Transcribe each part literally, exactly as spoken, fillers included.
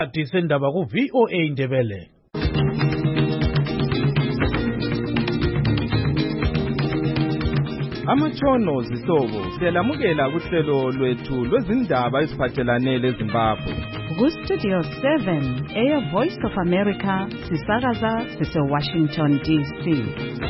Sendaba ku V O A Ndebele. Amatshono zihlobo siyalamukela kuhlelo lwethu lwezindaba eziphathelane leZimbabwe. Ku Studio seven, Air Voice of America, sisakaza sise Washington D C.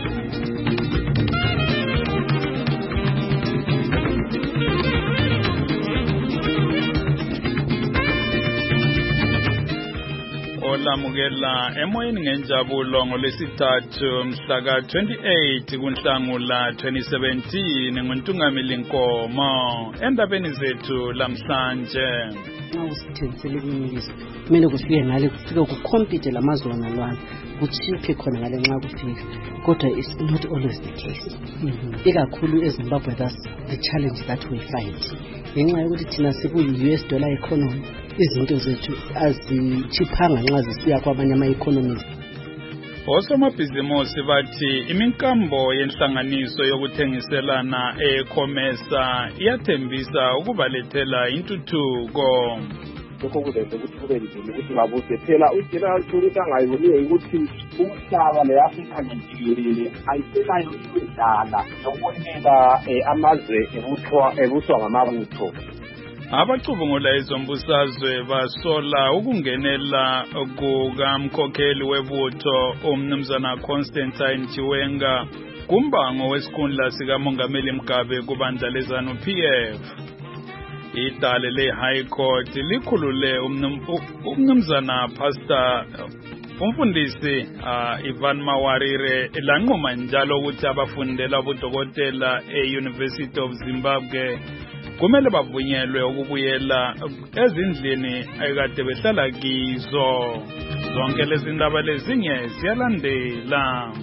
Olamukela emoyeni ngenjabulo ngolesithathu mhla ka twenty-eight kuNhlangula twenty seventeen nguntungamili Nkomo endabeni zethu lamhlanje. Usithensele kwingizwe kumele kufike ngale kufike kucompete lamazwe nalwana kuchiphe khona ngale nxa kufika kodwa it's not always the case. Ikakhulu eZimbabwe that's the challenge that we fight. Ngenxa yokuthi thina siku-U S dollar economy izinto zethu azichiphanga nxa zisiya kwabanye ama-economies. Osomabhizimusi bathi iminkambo yenhlanganiso yokuthengiselana eComesa iyathembisa ukubalethela intuthuko. Lokho kuzenza ukuthi kube nzima ukuthi babuze phela uGeneral Thuli angayiboniyo ukuthi umhlaba leAfrika njikelele ayiselayo idala nokubonela amazwe ebuswa ebuswa ngamabutho. Abacubungula izombusazwe basola ukungenela kukamkhokheli webutho umnumzana Constantine Chiwenga kumbango wesikhundla sikamongameli Mugabe kubandla lezanu P F. Idale le High Court likhulule umnumzana Pastor umfundisi uh, Ivan Mawarire lanqoma njalo ukuthi abafundela ubudokotela e-University of Zimbabwe kumele bavunyelwe ukubuyela ezindlini ekade behlala kizo. Zonke lezi ndaba lezinye siyalandela.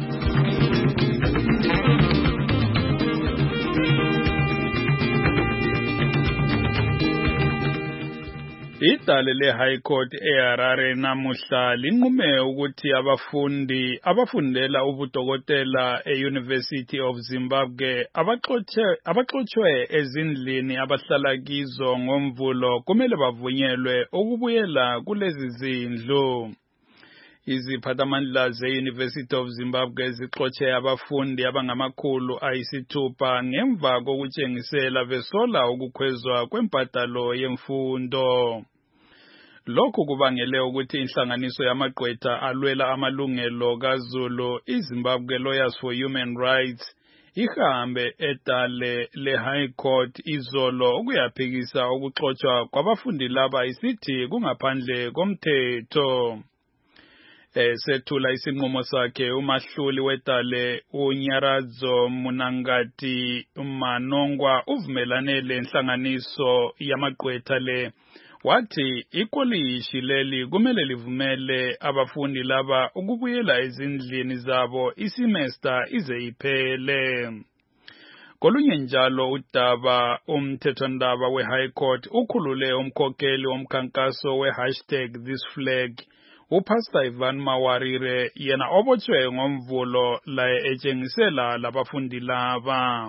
Idale le High Court eHarare namuhla linqume ukuthi abafundi abafundela ubudokotela e-University of Zimbabwe abaxoxe abaxoxwe ezindlini abahlala kizo ngomvulo kumele bavunyelwe ukubuyela kulezi zindlu. Iziphathamandla ze-University of Zimbabwe zixoxe abafundi abangamakhulu ayisithupha ngemva kokutshengisela besola ukukhwezwa kwempatalo yemfundo. Lokhu kubangele ukuthi inhlanganiso yamagqwetha alwela amalungelo kaZulu iZimbabwe Lawyers for Human Rights ihambe edale le High Court izolo ukuyaphikisa ukuxoxwa kwabafundi laba isithi kungaphandle komthetho. Sethula isinqumo sakhe umahluli wedale uNyaradzo Munangati Manongwa uvumelane lenhlanganiso yamagqwetha le wathi ikolishi leli kumele livumele abafundi laba ukubuyela ezindlini zabo isemester ize iphele. Kolunye njalo udaba umthethondaba we-High Court ukhulule umkhokheli womkhankaso we-hashtag This Flag uPastor Ivan Mawarire yena obotshwe ngomvulo la etshengisela labafundi laba.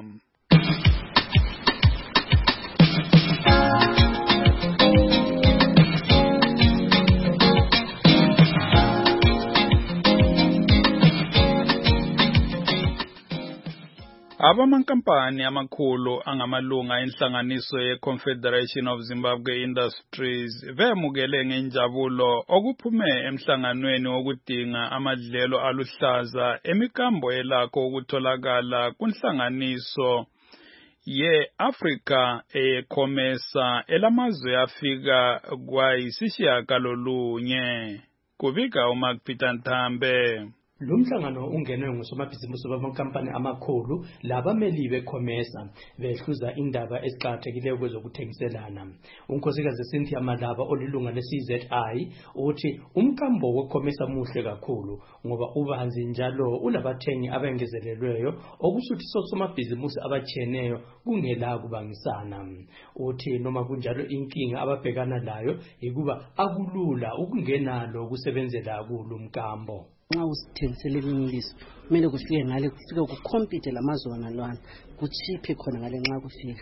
Abamankampani amakhulu angamalunga enhlanganiso ye-Confederation of Zimbabwe Industries bemukele ngenjabulo okuphume emhlanganweni wokudinga amadlelo aluhlaza emikambo elakho ukutholakala kunhlanganiso ye-Africa eComesa elamazwe afika kwayisishiyagalolunye. Kubika uMark Peter Nthambe. Lumhlangano ungenwe ngusomabhizimusi bamankampani amakhulu labameli beComesa behluza indaba eziqhakathekileyo kwezokuthengiselana. Unkosikazi Cynthia Malaba olilunga le-C Z I uthi umkambo weComesa muhle kakhulu ngoba ubanzi njalo ulabathengi abengezelelweyo okusuthi sosomabhizimusi abatshiyeneyo kungela kubangisana. Uthi noma kunjalo inkinga ababhekana layo ikuba akulula ukungenalo ukusebenzela kulumkambo. Nxa usithengisele kwingizwe kumele kufike ngale kufike kucompete lamazwe nalwana kuchiphe khona ngale nxa kufika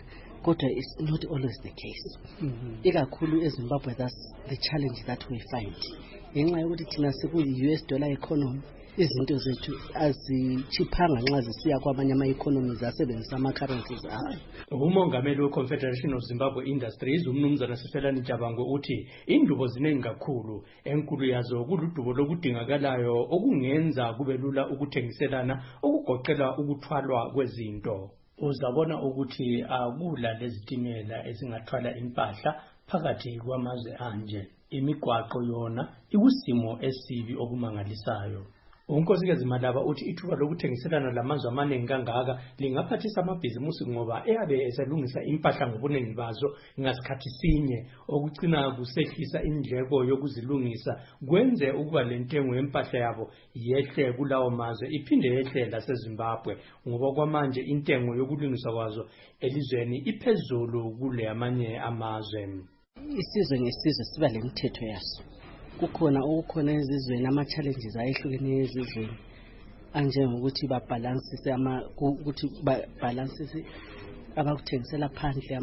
kodwa it's not always the case. Ikakhulu eZimbabwe, that's the challenge that we find. Ngenxa yokuthi thina sikuyi-U S dollar economy, izinto zethu azichiphanga nxa zisiya kwamanye ama-economies asebenzisa ama-currencies ayo. Umongameli we-Confederation of Zimbabwe Industries umnumzana Sifelani Jabango uthi indubo ziningi kakhulu, enkulu yazo kuludubo lokudingakalayo okungenza kube lula ukuthengiselana okugoqela ukuthwalwa kwezinto. Uzabona ukuthi akula lezitimela ezingathwala impahla phakathi kwamazwe anje. Imigwaqo yona ikusimo esibi okumangalisayo. Unkosikazi Malaba uthi ithuba lokuthengiselana lamazwe amaningi kangaka lingaphathisa amabhizimusi ngoba eyabe eselungisa impahla ngobuningi bazo ngasikhathi sinye, okucina kusehlisa indleko yokuzilungisa, kwenze ukuba lentengo yempahla yabo yehle kulawo mazwe iphinde yehle laseZimbabwe, ngoba kwamanje intengo yokulungiswa kwazo elizweni iphezulu kule amanye amazwe. Isizwe ngesizwe siba lemithetho yaso. Kukhona okukhona ezizweni ama-challenges ayehlukeneyo ezizweni anjengokuthi babhalansise ama ukuthi babhalansise abakuthengisela phandle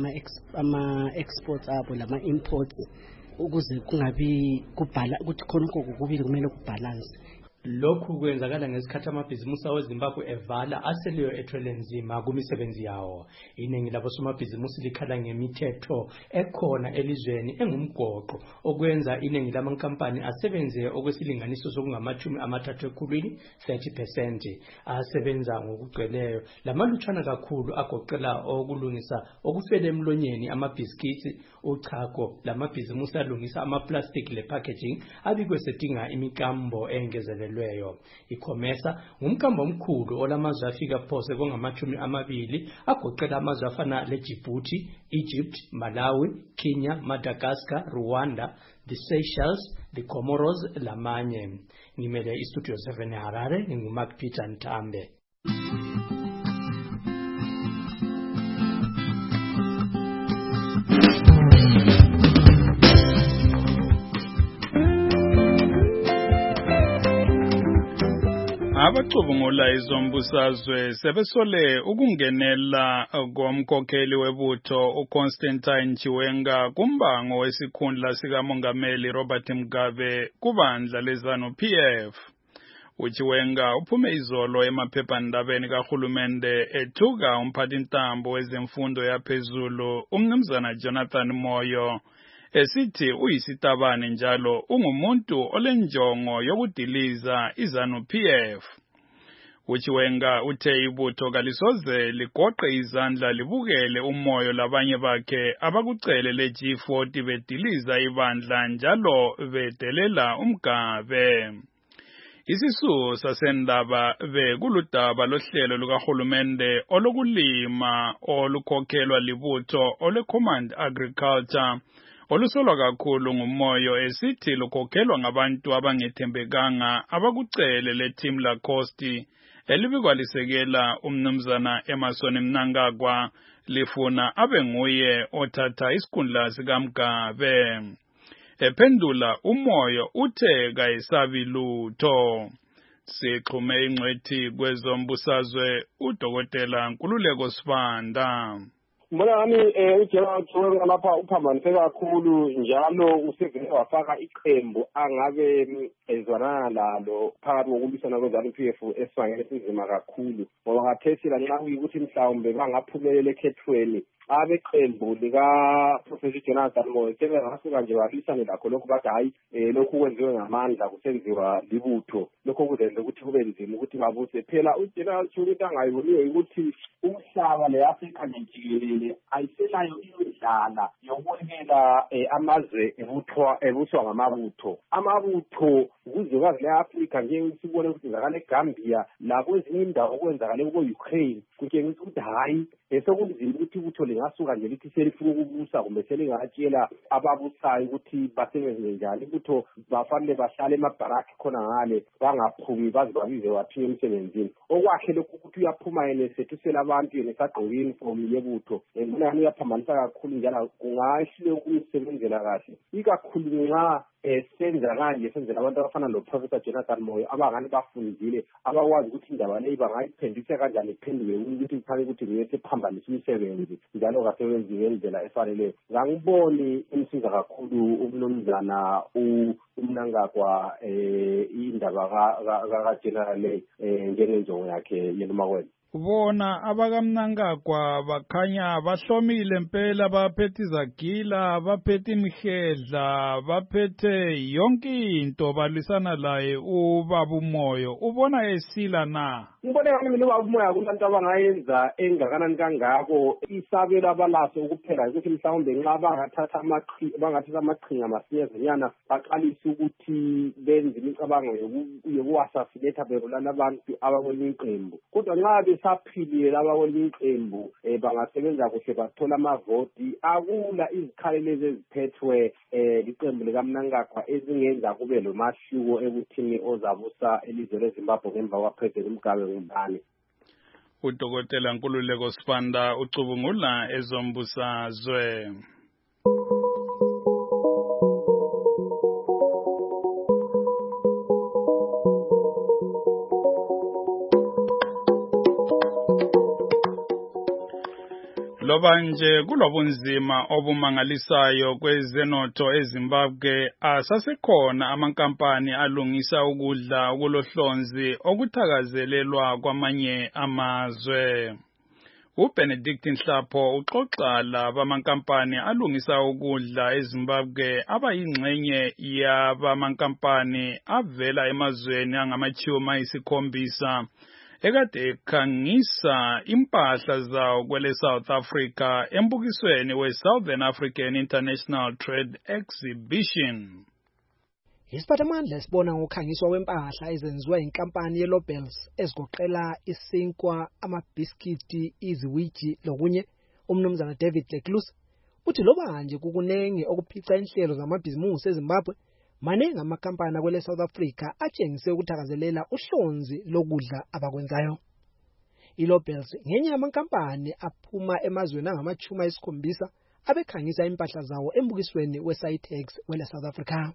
ama-exports abo lama-imports ukuze kungabi kubhala ukuthi khona konke kubili kumele kubhalanse. Lokhu kwenzakala ngesikhathi amabhizimusi aweZimbabwe evala aseleyo ethwele nzima kumisebenzi yawo. Iningi labosomabhizimusi likhala ngemithetho ekhona elizweni engumgoqo okwenza iningi lamankampani asebenze okwesilinganiso sokungamachumi amathathu ekhulwini thirty percent asebenza ngokugcweleyo. Lamalutshwana kakhulu agoqela okulungisa okufele emlonyeni amabhiskiti, uchago, lamabhizimusi alungisa amaplastic le packaging abikwe sedinga imikambo engezelelwe. ICOMESA ngumkambo omkhulu olamazwe afika phose kongamachumi amabili agoqela amazwe afana leDjibouti, Egypt, Malawi, Kenya, Madagascar, Rwanda, the Seychelles, the Comoros lamanye. Ngimele iStudio seven eHarare, nginguMark Peter Ntambe. Abacubungula izombusazwe sebesole ukungenela komkhokheli webutho uConstantine Chiwenga kumbango wesikhundla sikamongameli Robert Mugabe kubandla leZanu P F. uChiwenga uphume izolo emaphephandabeni kahulumende ethuka umphathintambo wezemfundo yaphezulu umnumzana Jonathan Moyo esithi uyisitabane njalo ungumuntu olenjongo yokudiliza iZanu P F. uChiwenga uthe ibutho kalisoze ligoqe izandla libukele umoyo labanye bakhe abakucele le G forty bediliza ibandla njalo bedelela uMgabe. Isisuo sasendaba bekuludaba lohlelo lukahulumende olokulima olukhokhelwa libutho oleCommand Agriculture olusolwa kakhulu ngumoyo esithi lukhokhelwa ngabantu abangethembekanga abakucele leTeam Lacoste elibikwalisekela umnumzana Emerson Mnangagwa lifuna abe nguye othatha isikhundla sikaMgabe. Ephendula umoyo uthe kayisabi lutho. Sixhume ingcwethi kwezombusazwe uDokotela Nkululeko Sibanda. Mbona nami uJenerali Chiwenga lapha uphambanise kakhulu njalo usevele wafaka iqembu angabe ezwana lalo phakathi kokulwisana kweZanu P F esifangele sinzima kakhulu ngoba ngathethela nxa kuyikuthi mhlawumbe bangaphumelela ekhethweni abeqembu lika Professor Jonathan Moyo sebengasuka nje balwisane lakho lokho bathi hayi lokhu kwenziwe ngamandla kusenziwa libutho lokho kuzenza ukuthi kube nzima ukuthi babuse phela uJenerali Chiwenga angayiboniwe ukuthi umhlaba leAfrika njikelele ayiselayo indlela yokwekela amazwe ebuthwa ebuswa ngamabutho amabutho kuzwekazi leAfrika nje sibone ukuthi ngakale eGambia lapho ezinye indawo okwenzakale ku-Ukraine kutshengisa ukuthi hayi esokunzima ukuthi ibutho lingasuka nje lithi selifuna ukubusa kumbe selingatshela ababusayo ukuthi basebenze njani ibutho bafanele bahlale emabharaki khona ngale bangaphumi baze babize waphiwe emsebenzini okwakhe lokhu ukuthi uyaphuma yena esethu abantu yena esagqoke uniform yebutho ngibona uyaphambanisa kakhulu njalo kungahle ukumsebenzela kahle ikakhulu nxa esenza kanje senzela abantu abafana noProfessor Jonathan Moyo abangani bafundile abakwazi ukuthi indaba leyi bangayiphendisa kanjani iphenduke ukuthi kufanele ukuthi ngiyethe phambili ukuphambanisa imisebenzi njalo kasebenzi ngendlela efanele. Ngangiboni imsiza kakhulu umnumzana uMnangagwa eh indaba ka General eh njengenjongo yakhe yeNomakwena. Bona abakamnangagwa bakhanya bahlomile impela, baphethe izagila, baphethe imihedla, baphethe yonke into balwisana laye ubaba uMoyo. Ubona esila na? Ngibona ngani mina ubaba uMoyo kulanto abangayenza engakanani kangako, isabelo abalaso ukuphela ukuthi mhlawumbe nxa bangathatha amaqhi bangathatha amaqhinga masinyazanyana baqalisa ukuthi benze imicabango yokuwasasinetha bebulala abantu abakwelinye iqembu. Kodwa nxa saphilile laba kwelinye iqembu eh bangasebenza kuhle bathola amavoti, akula izikhalelo eziphethwe eh iqembu likaMnangagwa ezingenza kube lo mahluko ekuthini ozabusa elizwe leZimbabwe ngemva kwaPresident Mugabe ngubani. Udokotela Nkululeko Sibanda ucubungula ezombusazwe. Loba nje kulobunzima obumangalisayo kwezenotho eZimbabwe, asasekhona amankampani alungisa ukudla okulohlonzi okuthakazelelwa kwamanye amazwe. uBenedict Nhlapho uxoxa laba amankampani alungisa ukudla eZimbabwe abayingxenye yabamankampani avela emazweni angamachuma isikhombisa ekade ekhangisa impahla zawo kwele South Africa embukisweni we-Southern African International Trade Exhibition. Isiphathamandla sibona ngokhangiswa kwempahla ezenziwa inkampani yeLobels ezigoqela isinkwa, amabhiskiti, iziwiji lokunye. Umnumzana David Lecluse uthi loba nje kukunenge okuphica inhlelo zamabhizimusi eZimbabwe, maningi amakampani kwele South Africa atshengise ukuthakazelela uhlonzi lokudla abakwenzayo. iLobels ngenye yamankampani aphuma emazweni angamachuma isikhombisa abekhangisa impahla zawo embukisweni weSitex wele South Africa.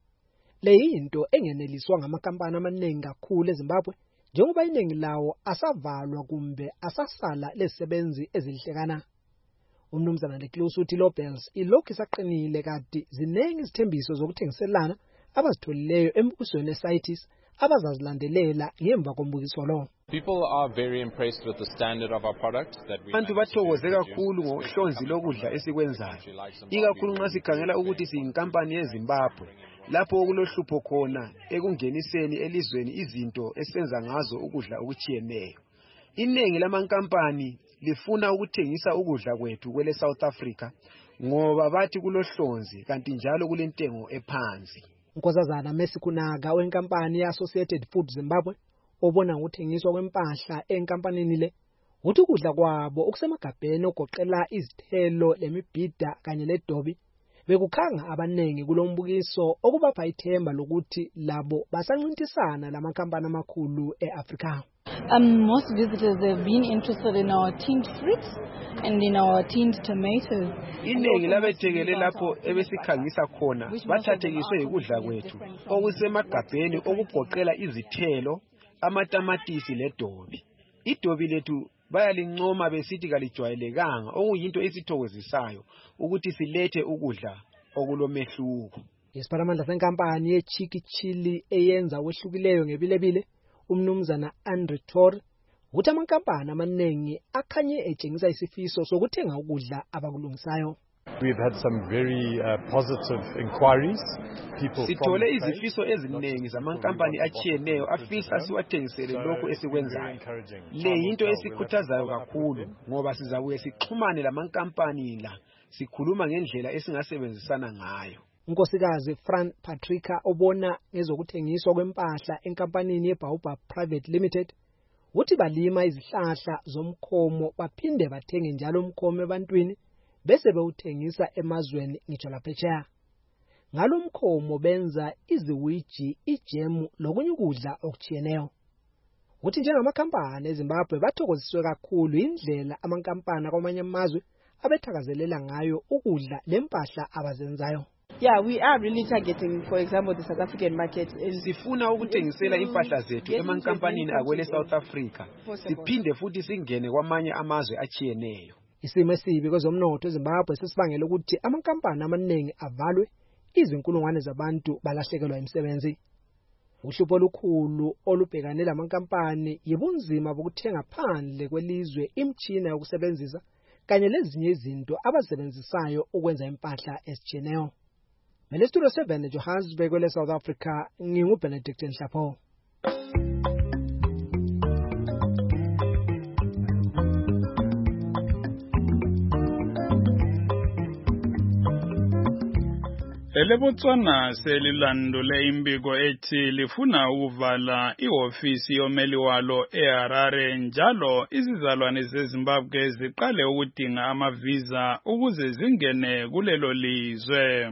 Le yinto engeneliswa ngamakampani amaningi kakhulu eZimbabwe njengoba iningi lawo asavalwa kumbe asasala lezisebenzi ezilihlekana. Umnumzana Lecluse uthi iLobels ilokhu isaqinile kanti ziningi izithembiso zokuthengiselana abazitholileyo embukisweni weSitex abazazilandelela ngemva kombukiso lo. People are very impressed with the standard of our product that we Abantu bathokoze kakhulu ngohlonzi lokudla esikwenzayo. Ikakhulu nxa sikhangela ukuthi siyinkampani yeZimbabwe lapho okulohlupho khona ekungeniseni elizweni izinto esenza ngazo ukudla okuchiyeneyo. Inengi lamankampani lifuna ukuthengisa ukudla kwethu kwele South Africa ngoba bathi kulohlonzi kanti njalo kulentengo ephansi. Nkosazana Mesikunaka wenkampani yeAssociated Food Zimbabwe obona ukuthengiswa kwempahla enkampanini le uthi ukudla kwabo okusemagabheni ogoqela izithelo lemibhida kanye ledobi bekukhanga abanengi kulombukiso okubapha ithemba lokuthi labo basancintisana lamankampani amakhulu eAfrika. Um, most visitors have been interested in our tinned fruits and in our tinned tomatoes. Inengi labethekele lapho ebesikhangisa khona bathathekiswe ukudla kwethu okusemagabheni okugoqela izithelo, amatamatisi ledobi. Idobi lethu bayalincoma besithi kalijwayelekanga okuyinto esithokozisayo ukuthi silethe ukudla okulomehluko. Isiphathamandla senkampani yeChiki Chili eyenza wehlukileyo ngebilebile umnumzana Andre Tor uthi amankampani amaningi akhanye etshengisa isifiso sokuthenga ukudla abakulungisayo. We've had some very uh, positive inquiries. People Sithole izifiso eziningi zamankampani achiyeneyo afisa siwathengisele lokho esikwenzayo. Le yinto esikhuthazayo kakhulu ngoba sizabuye sixhumane lamankampani la sikhuluma ngendlela esingasebenzisana ngayo. Unkosikazi Fran Patricia obona ngezokuthengiswa kwempahla enkampanini yeBaobab Private Limited uthi balima izihlahla zomkhomo baphinde bathenge njalo umkhomo ebantwini bese bewuthengisa emazweni ngitsho laphetsheya. Ngalomkhomo benza iziwiji, ijemu lokunye ukudla okuchiyeneyo. Uthi njengamakhampani eZimbabwe bathokoziswe kakhulu indlela amankampani kwamanye amazwe abethakazelela ngayo ukudla lempahla abazenzayo. Yeah, we are really targeting, for example, the South African market. Sifuna ukuthengisela impahla zethu emankampanini akwele South Africa. Siphinde futhi singene kwamanye amazwe achiyeneyo. Isimo esibi kwezomnotho eZimbabwe sesibangela ukuthi amankampani amaningi avalwe, izinkulungwane zabantu balahlekelwa imisebenzi. Uhlupho olukhulu olubhekane lamankampani yibunzima bokuthenga phandle kwelizwe imtshina yokusebenzisa kanye lezinye izinto abasebenzisayo ukwenza impahla ezijeneyo. Mele Studio seven Johannesburg kwele South Africa, ngingu Benedict Nhlapho. Elebotswana selilandule imbiko ethi lifuna ukuvala iofisi yomeli walo eHarare njalo izizalwane zeZimbabwe ziqale ukudinga amavisa ukuze zingene kulelo lizwe.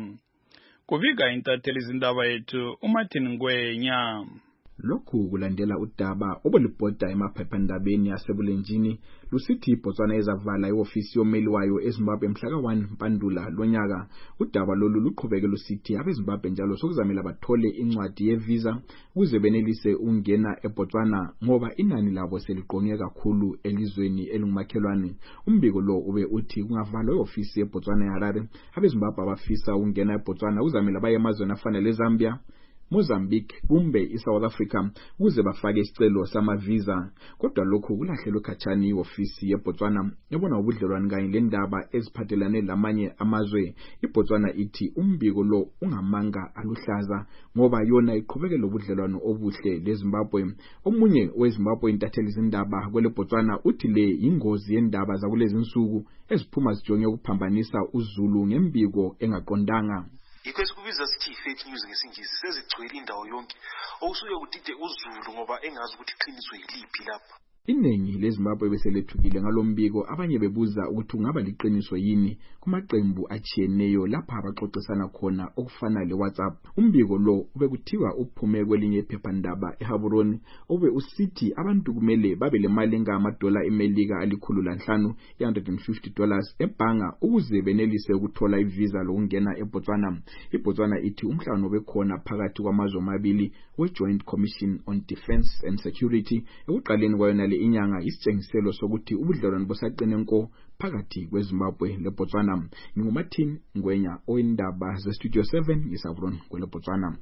Kuvika intatheli izindaba yethu uMartin Ngwenya. Lokhu kulandela udaba obulibhoda emaphephandabeni yasebulenjini lusithi iBotswana ezavala iofisi yomeli wayo eZimbabwe mhla ka one Mpandula lonyaka. Udaba lolu luqhubeke lusithi abeZimbabwe njalo sokuzamela bathole incwadi yevisa ukuze benelise ungena eBotswana ngoba inani labo seliqonye kakhulu elizweni elingumakhelwane. Umbiko lo ube uthi kungavalwa iofisi eBotswana eHarare, abeZimbabwe abafisa ungena eBotswana uzamela baye emazweni afana leZambia, Mozambique kumbe iSouth Africa ukuze bafake isicelo samavisa. Kodwa lokhu kulahlelwe khatshani iofisi yeBotswana ebona ubudlelwano kanye lendaba eziphathelane lamanye amazwe. iBotswana ithi umbiko lo ungamanga aluhlaza ngoba yona iqhubekela ubudlelwano obuhle leZimbabwe. Omunye weZimbabwe intatheli izindaba kwele Botswana uthi le ingozi yendaba zakulezi insuku eziphuma zijonge ukuphambanisa uZulu ngembiko engaqondanga. Ikwesi kubiza sithi fake news ngesingisi sezigcwele indawo yonke okusuke kudide uZulu ngoba engazi ukuthi iqiniso yiliphi lapha. Iningi leZimbabwe beselethukile ngalombiko, abanye bebuza ukuthi ungaba liqiniso yini kumaqembu achiyeneyo lapha abaxoxisana khona okufana leWhatsApp. Umbiko lo ube kuthiwa uphume kwelinye iphephandaba eHaburoni obe usithi abantu kumele babe lemali engamadola eMelika alikhulu lanhlanu one hundred fifty dollars ebhanga ukuze benelise ukuthola ivisa lokungena eBotswana. iBotswana ithi umhlangano bekhona phakathi kwamazwe amabili we-Joint Commission on Defence and Security ekuqaleni kwayona le inyanga isitshengiselo sokuthi ubudlelwano bosaqine nko phakathi kweZimbabwe leBotswana. NginguMartin Ngwenya oyindaba zeStudio seven ngisavron kweleBotswana.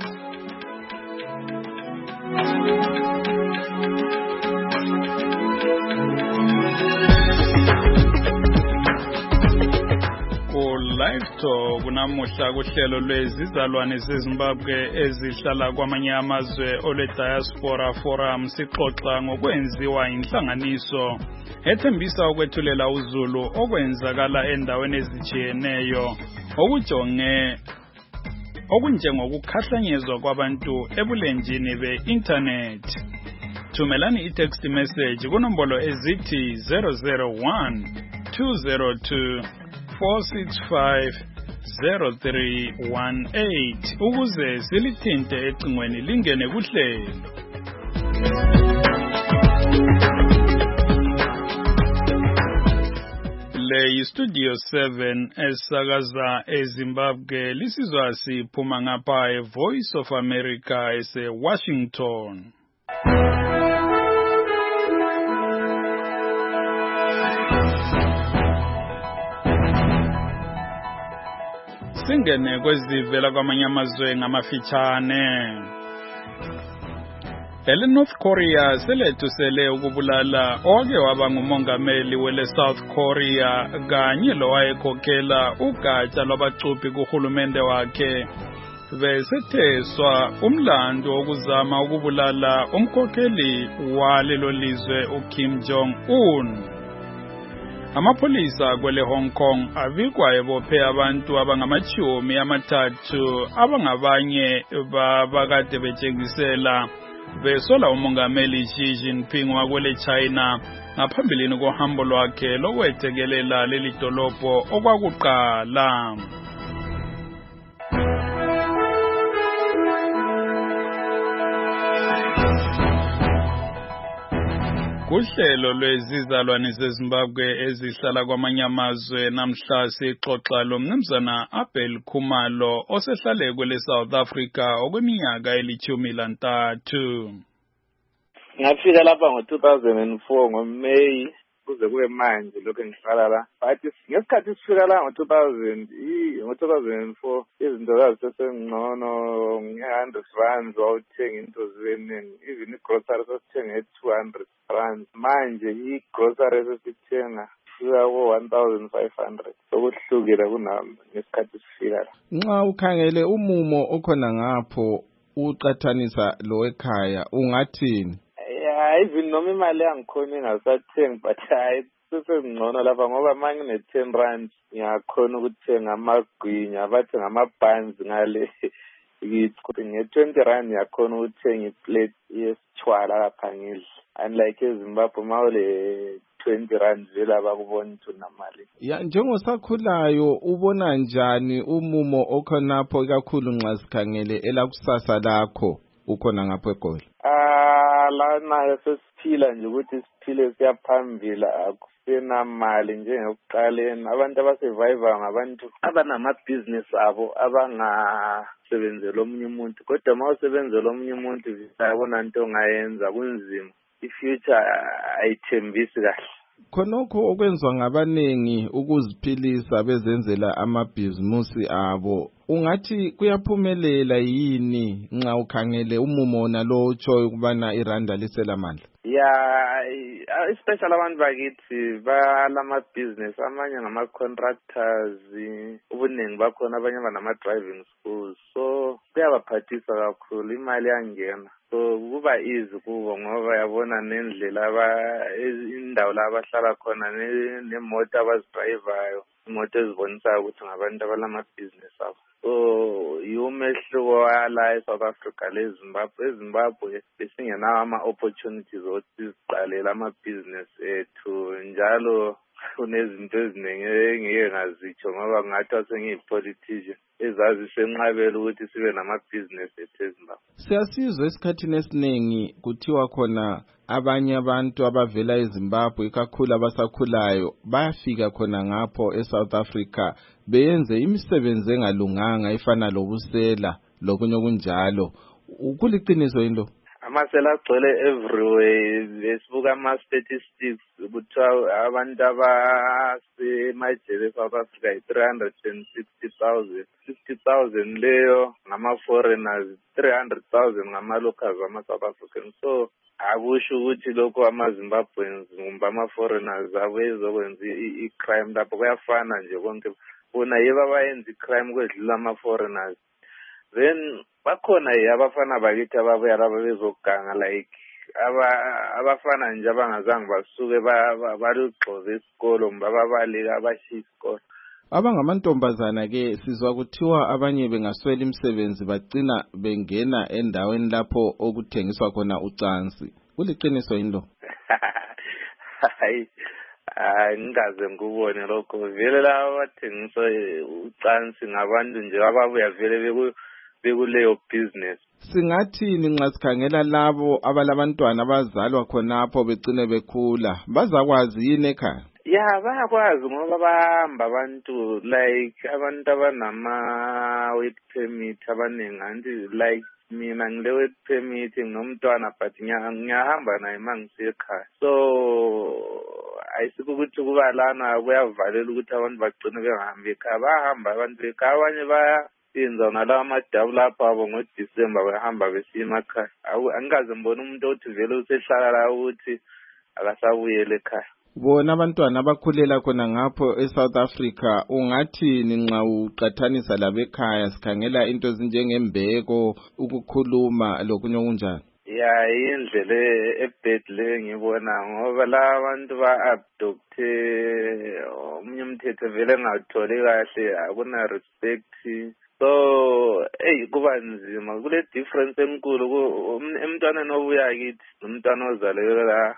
Live Talk kunamuhla kuhlelo lwezizalwane zeZimbabwe ezihlala kwamanye amazwe ole Diaspora Forum sixoxa ngokwenziwa inhlanganiso ethembisa ukwethulela uZulu okwenzakala endaweni ezijiyeneyo okujonge okunjengokukhahlenyezwa kwabantu ebulenjini be-internet. Thumelani i-text message kunombolo ezithi zero zero one two zero two four six five zero three one eight ukuze silithinte ecingweni lingene kuhlelo. Le Studio seven esakaza eZimbabwe lisizwa siphuma ngapha eVoice of America ese Washington. Singene kwezivela kwamanye amazwe ngamafitshane. Ele North Korea selethusele ukubulala owake waba ngumongameli wele South Korea kanye lowayekhokhela ugatsha lwabacuphi kuhulumende wakhe. Besetheswa umlando wokuzama ukubulala umkhokheli walelo lizwe uKim Jong Un. Amapolisa kwele Hong Kong avikwa ebophe abantu abangamachumi amathathu abangabanye babakade betshengisela besola umongameli Xi Jinping wakwele China ngaphambilini kohambo lwakhe lokwethekelela leli dolobho okwakuqala. Uhlelo lwezizalwane zeZimbabwe ezihlala kwamanye amazwe namhla sixoxa lo mnumzana Abel Khumalo osehlale kwele South Africa okweminyaka elithumi lantathu. Ngafika lapha ngo two thousand four ngoMay kuze kube manje lokho ngihlala la. But ngesikhathi sifika la ngo two thousand ngo two thousand four izinto zazisengcono nge one hundred rand wawuthenga into ziningi, even igrocery sasithenga e two hundred rand. Manje igrocery sasithenga fika ku one thousand five hundred. Sokuhlukile kunami ngesikhathi sifika la. Nxa ukhangele umumo okhona ngapho uqathanisa lo ekhaya ungathini? Yeah, even noma imali yangikhona ingasathengi, but hayi sesengcono lapha ngoba manje ngine ten rand ngiyakhona ukuthenga amagwinya bathi ngama-buns ngale ngithi nge twenty rand ngiyakhona ukuthenga iplate yesitshwala lapha ngidla. Unlike eZimbabwe mawule twenty rand vele abakubona ukuthi unamali. Ya njengosakhulayo ubona njani umumo okhonapho kakhulu nxa sikhangele elakusasa lakho ukhona ngapho eGoli? Ah lana sesiphila nje ukuthi siphile siyaphambili akusena mali njengokuqaleni. Abantu abasurvive ngabantu abanama-business abo abangasebenzela omunye umuntu, kodwa uma usebenzela omunye umuntu uyabona into ongayenza kunzima, i-future ayithembisi kahle. Khonokho okwenzwa ngabanengi ukuziphilisa bezenzela amabhizimusi abo ungathi kuyaphumelela yini nxa ukhangele umumo nalo utshoyo ukubana iranda liselamandla? Yeah, especially abantu bakithi balama-business, amanye ngama-contractors, ubuningi bakhona abanye banama-driving schools, so kuyabaphathisa kakhulu, imali yangena. So kuba easy kubo ngoba yabona nendlela indawo la abahlala khona nemoto abazidrayivayo, imoto ezibonisayo ukuthi ngabantu abalamabhizinesi abo. So yumehluko wala eSouth Africa leZimbabwe. eZimbabwe besingenawo ama-opportunities ukuthi siziqalele amabhizinesi ethu, njalo kunezinto eziningi engeke ngazitsho ngoba ngathiwa sengiyi-politician ezazi senqabela ukuthi sibe namabhizinesi ethu eZimbabwe. Siyasizwa esikhathini esiningi kuthiwa khona abanye abantu abavela eZimbabwe ikakhulu abasakhulayo bayafika khona ngapho eSouth Africa beyenze imisebenzi engalunganga efana lobusela lokunye okunjalo. Kuliqiniso yini lo? Amasela agcwele everywhere. Besibuka ama-statistics kuthiwa abantu abasemajele eSouth Africa yi-three hundred sixty thousand. fifty thousand leyo ngama-foreigners, three hundred thousand ngama-locals ama-South Africans. So akusho ukuthi lokho ama-Zimbabweans kumbe ama-foreigners abezokwenza i-crime lapho kuyafana nje konke. Bona yibo abayenza i-crime kwedlula ama-foreigners. Then bakhona abafana bakithi ababuya laba bezoganga like abafana nje abangazange basuke balugxoze isikolo bababaleka abashiya isikolo. Abangamantombazana ke sizwa kuthiwa abanye bengaswela imisebenzi bagcina bengena endaweni lapho okuthengiswa khona ucansi. Kuliqiniso yini lo? Hayi, ngikaze ngikubone lokho. Vele laba abathengisa ucansi ngabantu nje ababuya vele bekuleyo business. Singathini nxa sikhangela labo abalabantwana abazalwa khonapho begcine bekhula, bazakwazi yini ekhaya? Ya bayakwazi ngoba bahamba abantu like abantu abanama work permit abaningi, anti like mina ngile work permit nginomntwana but ngiyahamba naye mangisiya ekhaya. So ayisibo ukuthi kuba lana kuyavalela ukuthi abantu bagcine bengahambi ekhaya, bahamba abantu ekhaya, abanye baya yenza nalawa amadabu lapha abo ngoDisemba behamba besiya emakhaya. Angikaze mbona umuntu othi vele usehlala la ukuthi akasabuyele ekhaya. Bona abantwana abakhulela khona ngapho eSouth Africa ungathini nxa uqathanisa labekhaya sikhangela into ezinjengembeko, ukukhuluma lokunye okunjani? Ya indlela ebedle ngibona ngoba la abantu ba-adopte omunye umthetho vele ngatholi kahle, akuna respect. So hey kuba nzima, kule difference enkulu emntwaneni obuya kithi nomntwana ozalelwe la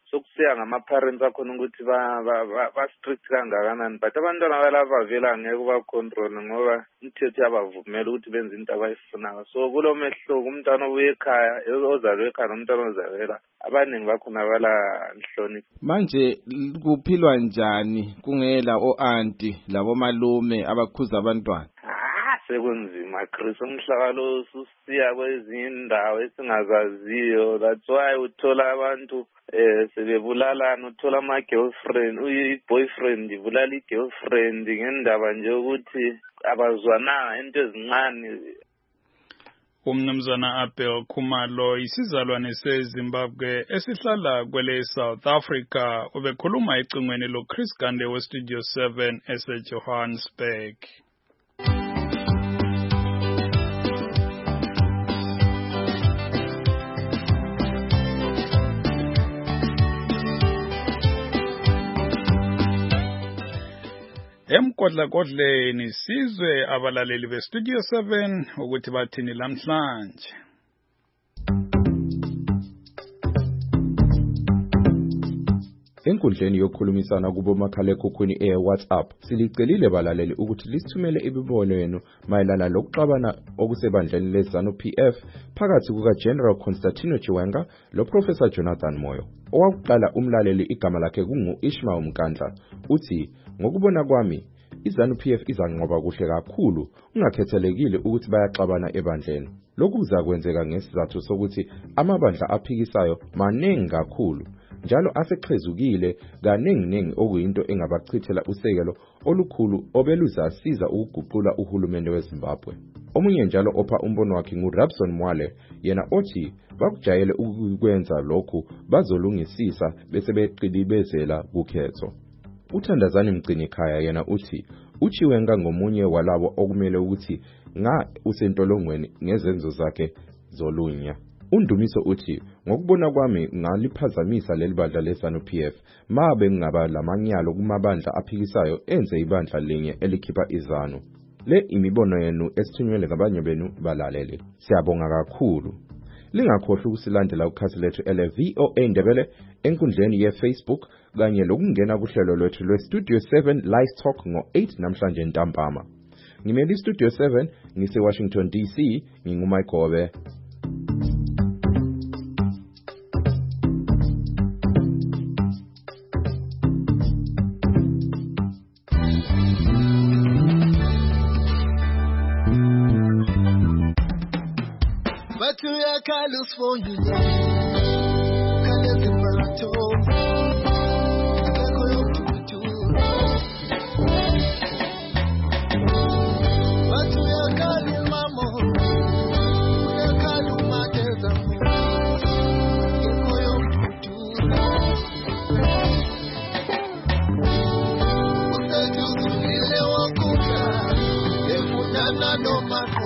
sokusiya ngama-parents akhona ukuthi ba-strict kangakanani, but abantwana balapha vele angeke uba-control ngoba imithetho yabavumela ukuthi benze into abayifunayo. So kulo mehluko umntwana obuye ekhaya, ozalwe ekhaya nomntwana ozalwela, abaningi bakhona bala nhlonipho. Manje kuphilwa njani kungela o-anti labomalume abakhuza abantwana? Sekunzima Chris, umhlaba lo usiya kwezinye indawo esingazaziyo. That's why uthola abantu eh sebebulalana, uthola ama girlfriend, uyi-boyfriend ibulala i-girlfriend ngendaba nje ukuthi abazwananga into ezincane. Umnumzana Abel Khumalo isizalwane seZimbabwe esihlala kwele South Africa ubekhuluma ecingweni lo Chris Gande we Studio seven eseJohannesburg. Emkodla kodleni sizwe abalaleli be Studio seven ukuthi bathini lamhlanje. Enkundleni yokukhulumisana kubo makhalekhukhwini e WhatsApp silicelile balaleli ukuthi lisithumele imibono yenu mayelana lokuxabana okusebandleni leZanu P F phakathi kuka General Constantino Chiwenga lo Professor Jonathan Moyo. Owakuqala umlaleli igama lakhe kungu Ishmael Mkandla uthi ngokubona kwami iZanu P F izanqoba kuhle kakhulu ungakhethelekile ukuthi bayaxabana ebandleni. Lokhu kuzakwenzeka ngesizathu sokuthi amabandla aphikisayo manengi kakhulu njalo asexhezukile kaningi ningi okuyinto engabachithela usekelo olukhulu obeluzasiza ukuguqula uhulumende weZimbabwe. Omunye njalo opha umbono wakhe nguRabson Mwale yena othi bakujayele ukukwenza lokhu bazolungisisa bese beqilibezela kukhetho. Uthandazani Mgcinikhaya yena uthi uChiwenga ngomunye walabo okumele ukuthi nga usentolongweni ngezenzo zakhe zolunya. Undumiso uthi ngokubona kwami ngaliphazamisa leli bandla leZanu P F mabe ngaba lamanyalo kumabandla aphikisayo enze ibandla linye elikhipha iZanu. Le imibono yenu esithunyelwe ngabanye benu balalele. Siyabonga kakhulu. Lingakhohlwa ukusilandela ukhasi lethu ele V O A Ndebele enkundleni yeFacebook kanye lokungena kuhlelo lwethu lwe Studio seven Live Talk ngo eight namhlanje ntambama. Ngimeli Studio seven ngise Washington D C nginguMayigobe. Carlos for you, Carlos Barato, but we are calling Mamo, we are calling Mateza, no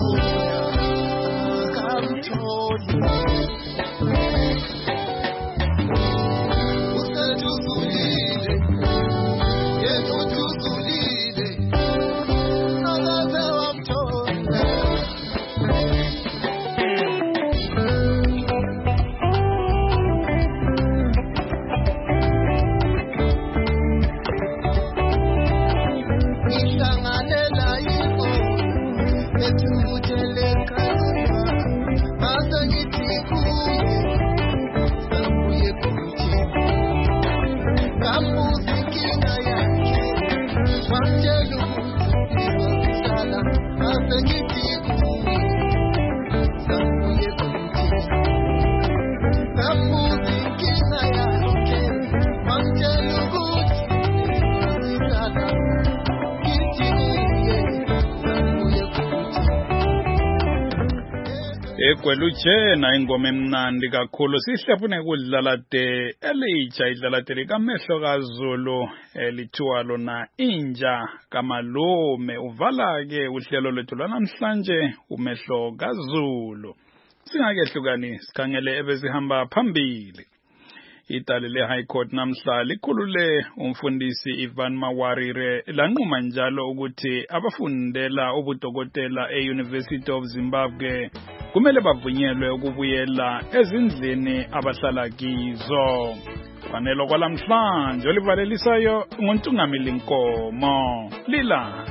Ekweluche na ingoma emnandi kakhulu sihlefune kudlala de elitsha idlala de likamehlo kaZulu elithiwa lona inja kamalume uvala ke uhlelo lwethu lwanamhlanje umehlo kaZulu. Singakehlukani sikhangele ebesihamba phambili. Idale le High Court namhla likhulule umfundisi Ivan Mawarire lanquma njalo ukuthi abafundela ubudokotela e-University of Zimbabwe kumele bavunyelwe ukubuyela ezindlini abahlala kizo. fanelo kwalamhlanje olivalelisayo nguntungamili Nkomo. Lila.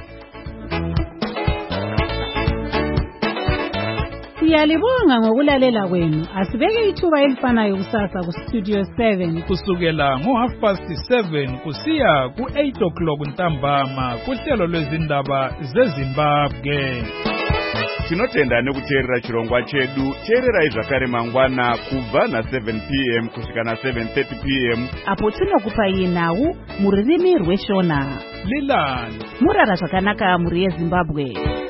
Siyalibonga ngokulalela kwenu. Asibeke ithuba elifanayo kusasa ku Studio seven kusukela ngo half past seven kusiya ku eight o'clock ntambama kuhlelo lwezindaba zeZimbabwe. Tinotenda nekuteerera chirongwa chedu. Teererai zvakare mangwana kubva na seven p m kusvika na seven thirty p m apo tinokupai nhau mururimi rweshona. Lilani murara zvakanaka muri yeZimbabwe.